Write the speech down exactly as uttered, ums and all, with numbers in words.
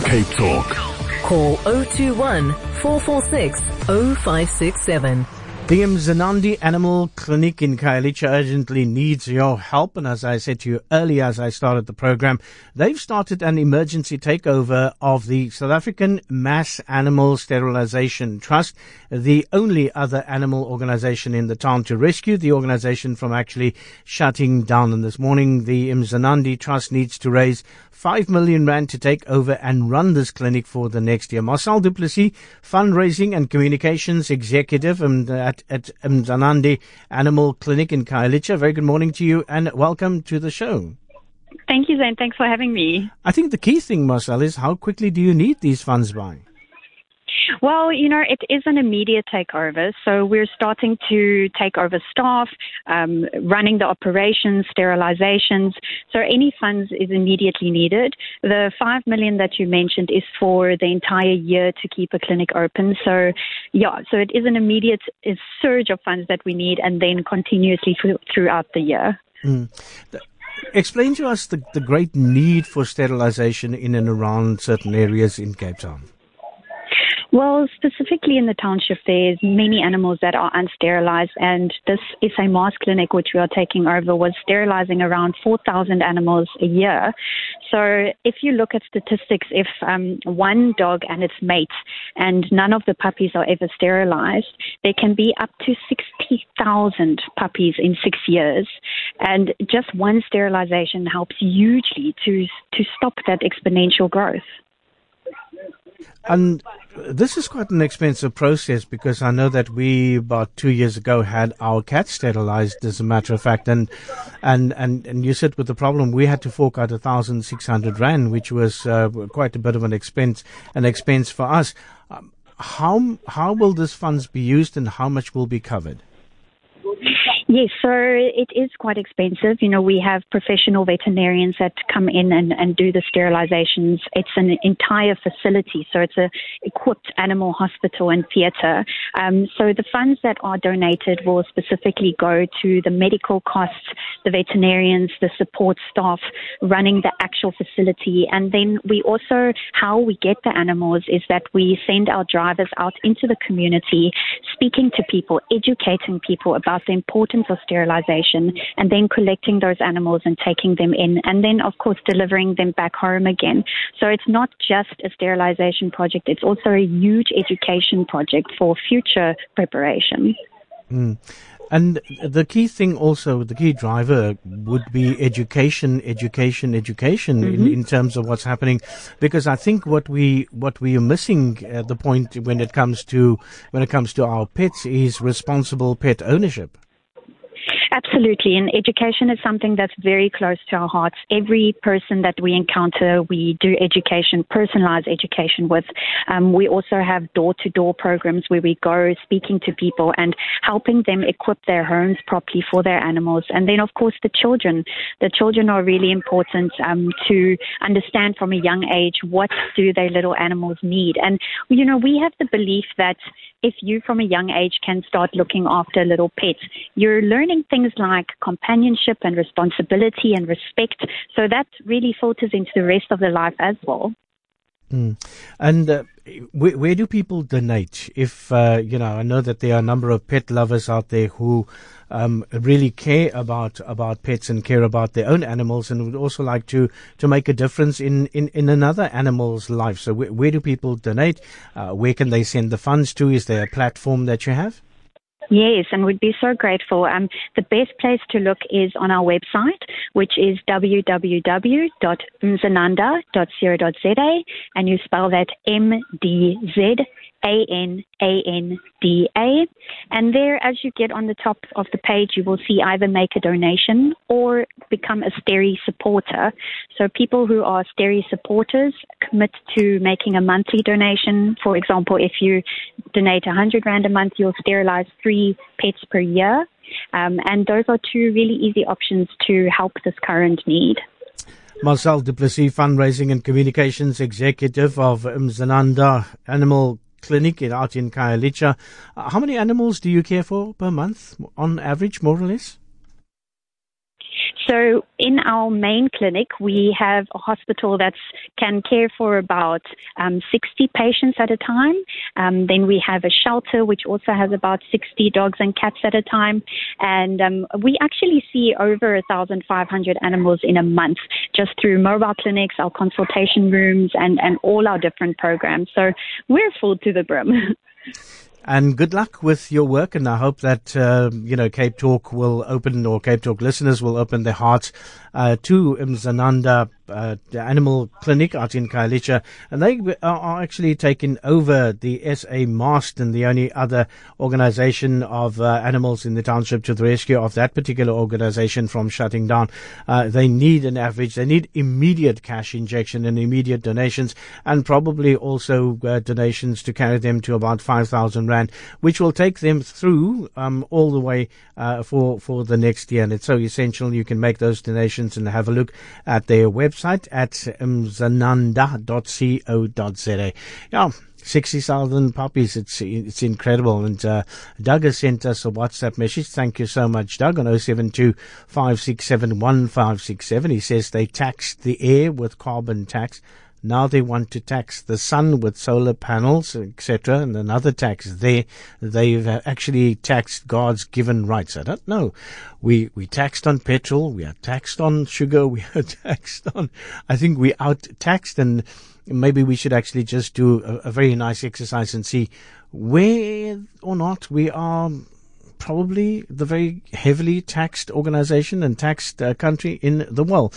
Cape Talk. Call zero two one, four four six, zero five six seven. The Mzanandi Animal Clinic in Khayelitsha urgently needs your help. And as I said to you earlier, as I started the program, they've started an emergency takeover of the South African Mass Animal Sterilization Trust, the only other animal organization in the town to rescue the organization from actually shutting down. And this morning, the Mzanandi Trust needs to raise five million rand to take over and run this clinic for the next year. Marcel du Plessis, Fundraising and Communications Executive and, uh, at, at Mzanandi Animal Clinic in Khayelitsha. Very good morning to you and welcome to the show. Thank you, Zane. Thanks for having me. I think the key thing, Marcel, is how quickly do you need these funds by? Well, you know, it is an immediate takeover. So we're starting to take over staff, um, running the operations, sterilizations. So any funds is immediately needed. The five million that you mentioned is for the entire year to keep a clinic open. So, yeah, so it is an immediate surge of funds that we need and then continuously th- throughout the year. Mm. The- Explain to us the, the great need for sterilization in and around certain areas in Cape Town. Well, specifically in the township, there's many animals that are unsterilized, and this S A Mars clinic, which we are taking over, was sterilizing around four thousand animals a year. So if you look at statistics, if um, one dog and its mate and none of the puppies are ever sterilized, there can be up to sixty thousand puppies in six years. And just one sterilization helps hugely to to stop that exponential growth. And this is quite an expensive process because I know that we about two years ago had our cats sterilized, as a matter of fact, and and and, and you said with the problem we had to fork out a thousand six hundred rand, which was uh, quite a bit of an expense, an expense for us. Um, how how will this funds be used, and how much will be covered? Yes, so it is quite expensive. You know, we have professional veterinarians that come in and, and do the sterilizations. It's an entire facility, so it's a equipped animal hospital and theatre. Um, so the funds that are donated will specifically go to the medical costs, the veterinarians, the support staff running the actual facility. And then we also, how we get the animals is that we send our drivers out into the community, speaking to people, educating people about the importance of sterilization, and then collecting those animals and taking them in, and then of course delivering them back home again. So it's not just a sterilization project, it's also a huge education project for future preparation. Mm. And the key thing also, the key driver would be education, education, education mm-hmm. in, in terms of what's happening, because I think what we what we are missing at the point when it comes to when it comes to our pets is responsible pet ownership. Absolutely, and education is something that's very close to our hearts. Every person that we encounter, we do education, personalized education with. Um, we also have door-to-door programs where we go speaking to people and helping them equip their homes properly for their animals. And then, of course, the children. The children are really important um, to understand from a young age what do their little animals need. And, you know, we have the belief that if you from a young age can start looking after a little pet, you're learning things like companionship and responsibility and respect. So that really filters into the rest of the life as well. Mm. And uh, where, where do people donate? If, uh, you know, I know that there are a number of pet lovers out there who um, really care about about pets and care about their own animals and would also like to, to make a difference in, in, in another animal's life. So where, where do people donate? Uh, where can they send the funds to? Is there a platform that you have? Yes, and we'd be so grateful. Um, the best place to look is on our website, which is w w w dot mzananda dot co dot z a, and you spell that M D Z A N A N D A. And there, as you get on the top of the page, you will see either make a donation or become a Steri supporter. So people who are Steri supporters commit to making a monthly donation. For example, if you donate one hundred rand a month, you'll sterilize three pets per year. Um, and those are two really easy options to help this current need. Marcel du Plessis, Fundraising and Communications Executive of Mzananda Animal Clinic in, out in Khayelitsha. Uh, how many animals do you care for per month, on average, more or less? So in our main clinic, we have a hospital that can care for about um, sixty patients at a time. Um, then we have a shelter which also has about sixty dogs and cats at a time. And um, we actually see over one thousand five hundred animals in a month just through mobile clinics, our consultation rooms, and, and all our different programs. So we're full to the brim. And good luck with your work, and I hope that, uh, you know, Cape Talk will open, or Cape Talk listeners will open their hearts uh, to Mzananda uh, Animal Clinic out in Khayelitsha, and they are actually taking over the S A Marston, the only other organization of uh, animals in the township, to the rescue of that particular organization from shutting down. Uh, they need an average, they need immediate cash injection and immediate donations, and probably also uh, donations to carry them to about five thousand rand, which will take them through um, all the way uh, for, for the next year. And it's so essential. You can make those donations and have a look at their website at mzananda dot co dot za. Yeah, sixty thousand puppies. It's it's incredible. And uh, Doug has sent us a WhatsApp message. Thank you so much, Doug, on oh seven two, five six seven, one five six seven. He says they taxed the air with carbon tax. Now they want to tax the sun with solar panels, et cetera, and another tax there. They've actually taxed God's given rights. I don't know. We we taxed on petrol. We are taxed on sugar. We are taxed on. I think we out taxed, and maybe we should actually just do a, a very nice exercise and see where or not we are. Probably the very heavily taxed organization and taxed uh, country in the world.